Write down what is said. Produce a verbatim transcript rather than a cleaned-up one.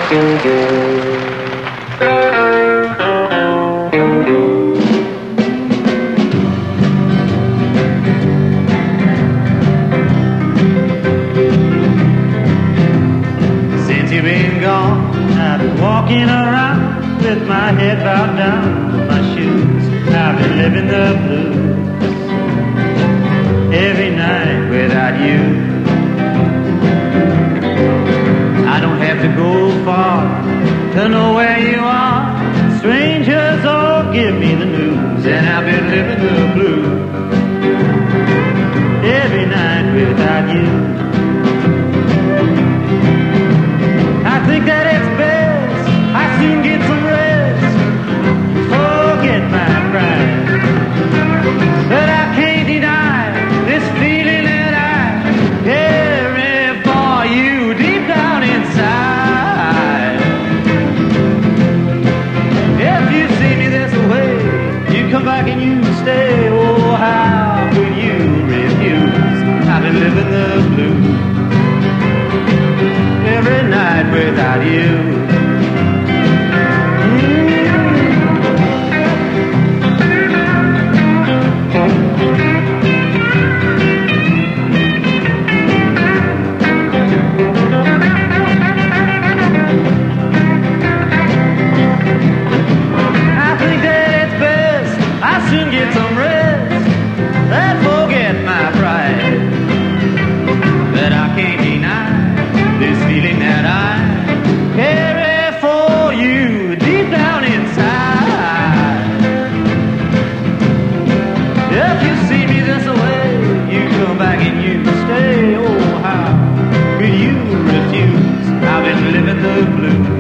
Since you've been gone, I've been walking around with my head bowed down, my shoes. I've been living the blues every night without you. I don't have to go far to know where you are. Strangers all give me the news, and I've been living the blues every night without you. I think that it's best I soon get some rest, forget my pride, but I can't deny this feeling that I carry for you deep down inside. If you see me this way, you come back and you stay. Oh, how could you refuse? I've been living the blues every night without you. I think that it's best I soon get some rest and forget my pride, but I can't deny this feeling that I carry for you deep down inside. If you see me this way, you come back and you stay. Oh, how could you refuse? I've been living the blues